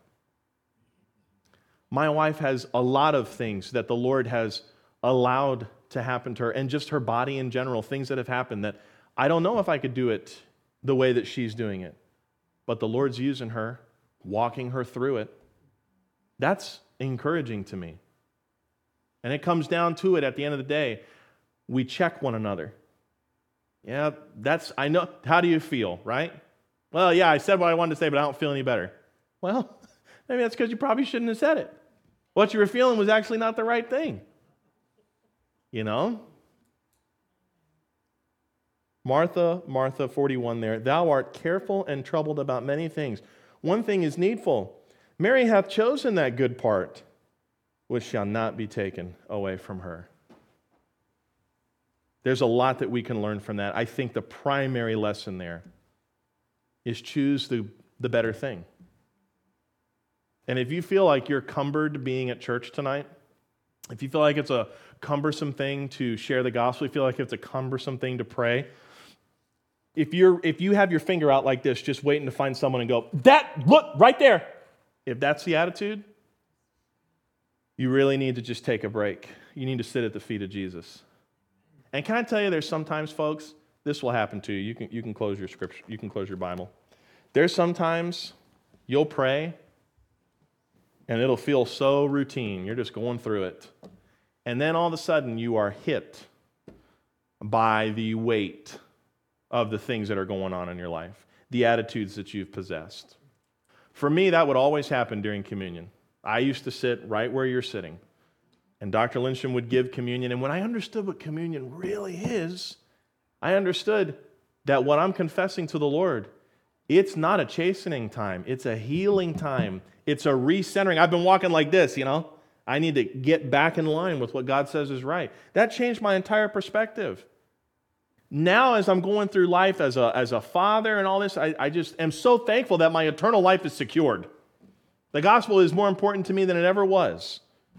My wife has a lot of things that the Lord has allowed to happen to her, and just her body in general, things that have happened that I don't know if I could do it the way that she's doing it. But the Lord's using her, walking her through it. That's encouraging to me. And it comes down to it at the end of the day, we check one another. Yeah, that's, I know, how do you feel, right? Well, yeah, I said what I wanted to say, but I don't feel any better. Well, maybe that's because you probably shouldn't have said it. What you were feeling was actually not the right thing. You know? Martha, Martha, forty-one there. Thou art careful and troubled about many things. One thing is needful. Mary hath chosen that good part, which shall not be taken away from her. There's a lot that we can learn from that. I think the primary lesson there is choose the, the better thing. And if you feel like you're cumbered being at church tonight, if you feel like it's a cumbersome thing to share the gospel, you feel like it's a cumbersome thing to pray, if you're if you have your finger out like this, just waiting to find someone and go, that, look, right there. If that's the attitude, you really need to just take a break. You need to sit at the feet of Jesus. And can I tell you, there's sometimes, folks, this will happen to you. You can you can close your scripture, you can close your Bible. There's sometimes you'll pray, and it'll feel so routine. You're just going through it. And then all of a sudden, you are hit by the weight of the things that are going on in your life, the attitudes that you've possessed. For me, that would always happen during communion. I used to sit right where you're sitting, and Doctor Lindstrom would give communion, and when I understood what communion really is, I understood that what I'm confessing to the Lord, it's not a chastening time, it's a healing time, it's a recentering. I've been walking like this, you know? I need to get back in line with what God says is right. That changed my entire perspective. Now, as I'm going through life as a, as a father and all this, I, I just am so thankful that my eternal life is secured. The gospel is more important to me than it ever was.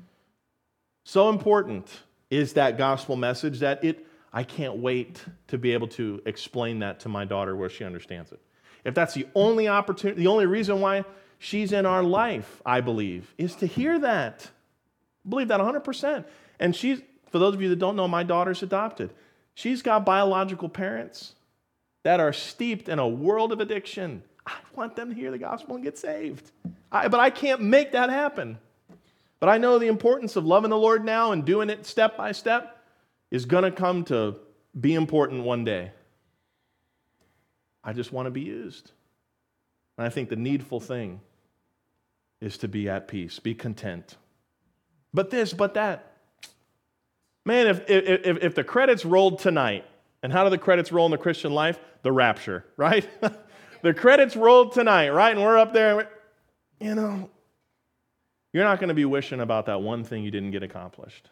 So important is that gospel message that it I can't wait to be able to explain that to my daughter where she understands it. If that's the only opportunity, the only reason why she's in our life, I believe, is to hear that. I believe that one hundred percent. And she's, for those of you that don't know, my daughter's adopted. She's got biological parents that are steeped in a world of addiction. I want them to hear the gospel and get saved. I, but I can't make that happen. But I know the importance of loving the Lord now and doing it step by step is going to come to be important one day. I just want to be used. And I think the needful thing is to be at peace, be content. But this, but that. Man, if, if, if the credits rolled tonight, and how do the credits roll in the Christian life? The rapture, right? The credits rolled tonight, right? And we're up there, and we're, you know, you're not going to be wishing about that one thing you didn't get accomplished.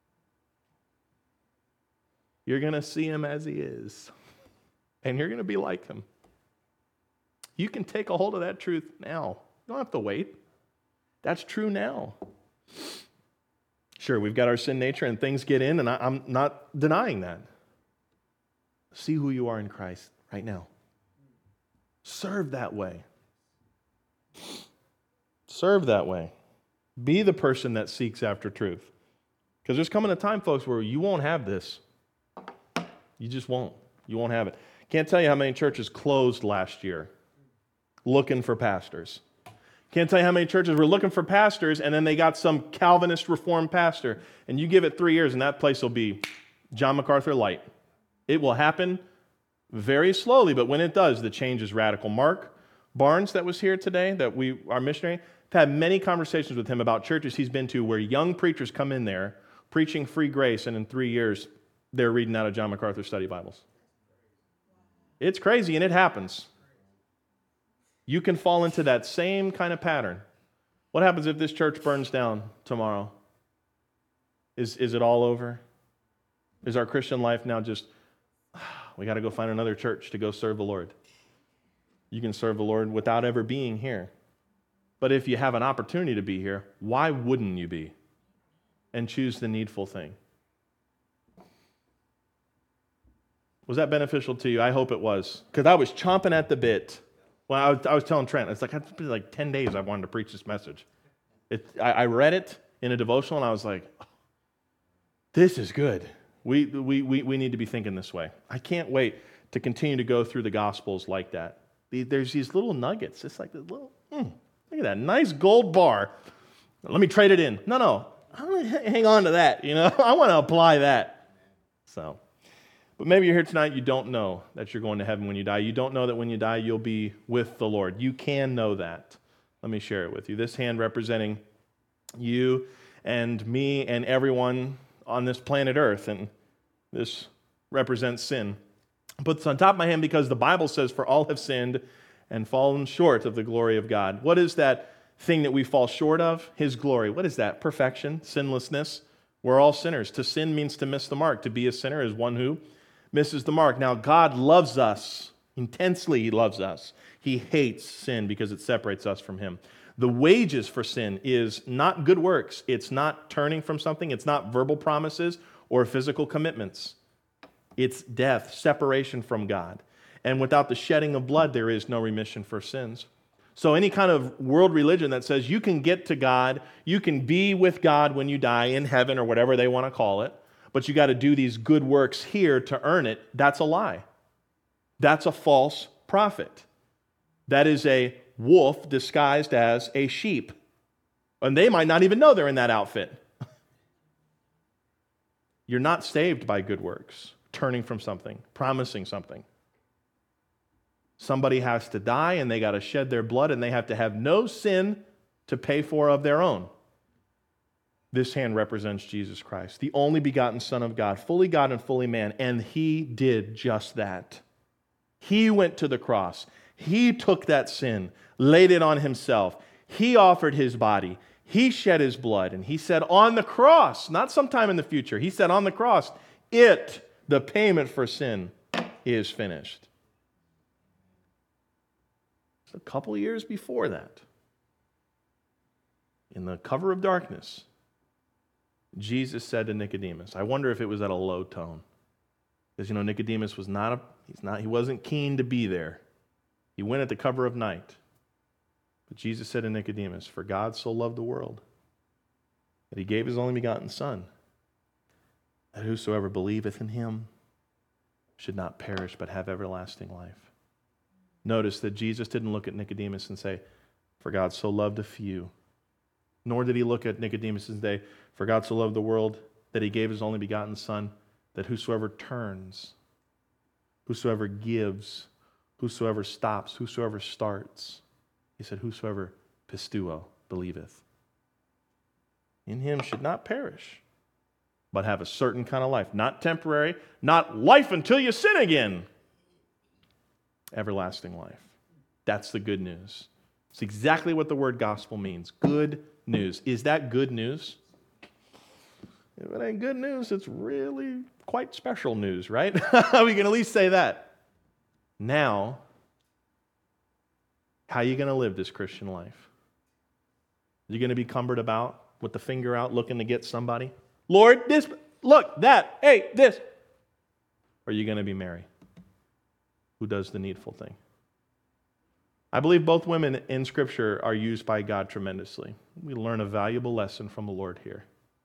You're going to see him as he is, and you're going to be like him. You can take a hold of that truth now. You don't have to wait. That's true now. Sure, we've got our sin nature and things get in, and I, I'm not denying that. See who you are in Christ right now. Serve that way. Serve that way. Be the person that seeks after truth. Because there's coming a time, folks, where you won't have this. You just won't. You won't have it. Can't tell you how many churches closed last year looking for pastors. Can't tell you how many churches were looking for pastors, and then they got some Calvinist Reformed pastor, and you give it three years, and that place will be John MacArthur light. It will happen very slowly, but when it does, the change is radical. Mark Barnes, that was here today, that we, our missionary, I've had many conversations with him about churches he's been to where young preachers come in there preaching free grace, and in three years, they're reading out of John MacArthur study Bibles. It's crazy, and it happens. You can fall into that same kind of pattern. What happens if this church burns down tomorrow? Is, is it all over? Is our Christian life now just, we got to go find another church to go serve the Lord? You can serve the Lord without ever being here. But if you have an opportunity to be here, why wouldn't you be? And choose the needful thing. Was that beneficial to you? I hope it was. Because I was chomping at the bit. Well, I was, I was telling Trent, it's like, it's been like ten days I wanted to preach this message. It, I, I read it in a devotional, and I was like, oh, this is good. We, we, we, we need to be thinking this way. I can't wait to continue to go through the Gospels like that. There's these little nuggets. It's like this little, mm, look at that nice gold bar. Let me trade it in. No, no, I want to hang on to that. You know, I want to apply that. So. But maybe you're here tonight, you don't know that you're going to heaven when you die. You don't know that when you die, you'll be with the Lord. You can know that. Let me share it with you. This hand representing you and me and everyone on this planet Earth, and this represents sin. I put this on top of my hand because the Bible says, for all have sinned and fallen short of the glory of God. What is that thing that we fall short of? His glory. What is that? Perfection, sinlessness. We're all sinners. To sin means to miss the mark. To be a sinner is one who misses the mark. Now, God loves us Intensely he loves us. He hates sin because it separates us from him. The wages for sin is not good works. It's not turning from something. It's not verbal promises or physical commitments. It's death, separation from God. And without the shedding of blood, there is no remission for sins. So any kind of world religion that says you can get to God, you can be with God when you die in heaven or whatever they want to call it, but you got to do these good works here to earn it, that's a lie. That's a false prophet. That is a wolf disguised as a sheep. And they might not even know they're in that outfit. You're not saved by good works, turning from something, promising something. Somebody has to die and they got to shed their blood and they have to have no sin to pay for of their own. This hand represents Jesus Christ, the only begotten Son of God, fully God and fully man, and he did just that. He went to the cross. He took that sin, laid it on himself. He offered his body. He shed his blood. And he said on the cross, not sometime in the future, he said on the cross, it, the payment for sin, is finished. A couple years before that, in the cover of darkness, Jesus said to Nicodemus, I wonder if it was at a low tone. Because, you know, Nicodemus was not, a, he's not, he wasn't keen to be there. He went at the cover of night. But Jesus said to Nicodemus, for God so loved the world that he gave his only begotten Son, that whosoever believeth in him should not perish but have everlasting life. Notice that Jesus didn't look at Nicodemus and say, for God so loved a few. Nor did he look at Nicodemus and say, for God so loved the world that he gave his only begotten Son, that whosoever turns, whosoever gives, whosoever stops, whosoever starts, he said, whosoever pistuo, believeth, in him should not perish, but have a certain kind of life. Not temporary, not life until you sin again. Everlasting life. That's the good news. It's exactly what the word gospel means. Good news. Is that good news? If it ain't good news, it's really quite special news, right? We can at least say that. Now, how are you going to live this Christian life? Are you going to be cumbered about with the finger out looking to get somebody? Lord, this, look, that, hey, this. Or are you going to be Mary, who does the needful thing? I believe both women in Scripture are used by God tremendously. We learn a valuable lesson from the Lord here.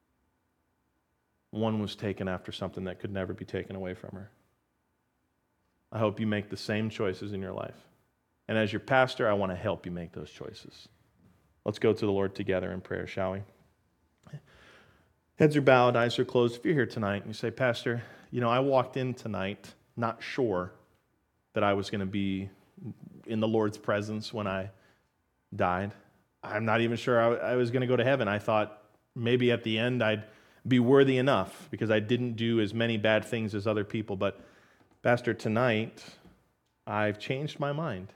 One was taken after something that could never be taken away from her. I hope you make the same choices in your life. And as your pastor, I want to help you make those choices. Let's go to the Lord together in prayer, shall we? Heads are bowed, eyes are closed. If you're here tonight and you say, Pastor, you know, I walked in tonight not sure that I was going to be in the Lord's presence when I died. I'm not even sure I, I was going to go to heaven. I thought maybe at the end I'd be worthy enough because I didn't do as many bad things as other people. But Pastor, tonight I've changed my mind.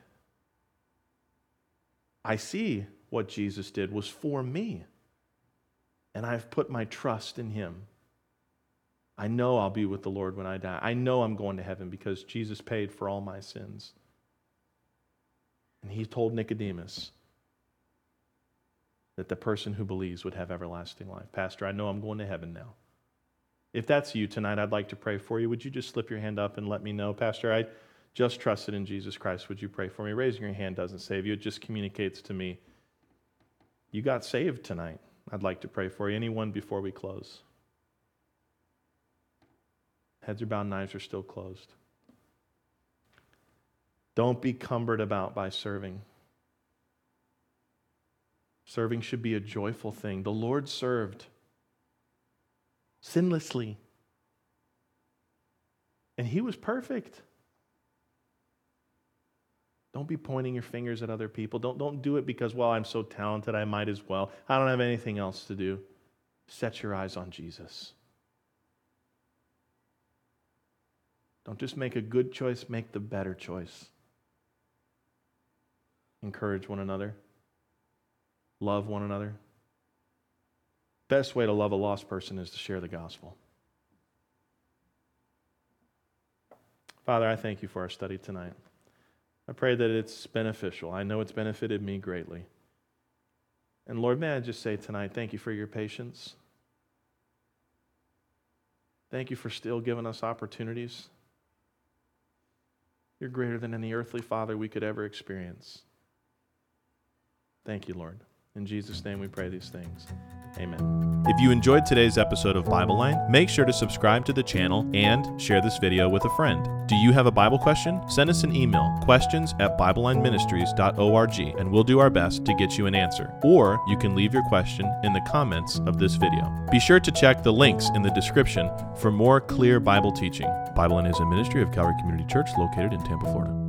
I see what Jesus did was for me, and I've put my trust in him. I know I'll be with the Lord when I die. I know I'm going to heaven because Jesus paid for all my sins. And he told Nicodemus that the person who believes would have everlasting life. Pastor, I know I'm going to heaven now. If that's you tonight, I'd like to pray for you. Would you just slip your hand up and let me know? Pastor, I just trusted in Jesus Christ. Would you pray for me? Raising your hand doesn't save you. It just communicates to me you got saved tonight. I'd like to pray for you. Anyone before we close? Heads are bowed and eyes are still closed. Don't be cumbered about by serving. Serving should be a joyful thing. The Lord served sinlessly. And he was perfect. Don't be pointing your fingers at other people. Don't, don't do it because, well, I'm so talented, I might as well. I don't have anything else to do. Set your eyes on Jesus. Don't just make a good choice, make the better choice. Encourage one another. Love one another. Best way to love a lost person is to share the gospel. Father, I thank you for our study tonight. I pray that it's beneficial. I know it's benefited me greatly. And Lord, may I just say tonight, thank you for your patience. Thank you for still giving us opportunities. You're greater than any earthly father we could ever experience. Thank you, Lord. In Jesus' name we pray these things. Amen. If you enjoyed today's episode of Bible Line, make sure to subscribe to the channel and share this video with a friend. Do you have a Bible question? Send us an email, questions at bible line ministries dot org, and we'll do our best to get you an answer. Or you can leave your question in the comments of this video. Be sure to check the links in the description for more clear Bible teaching. Bible Line is a ministry of Calvary Community Church located in Tampa, Florida.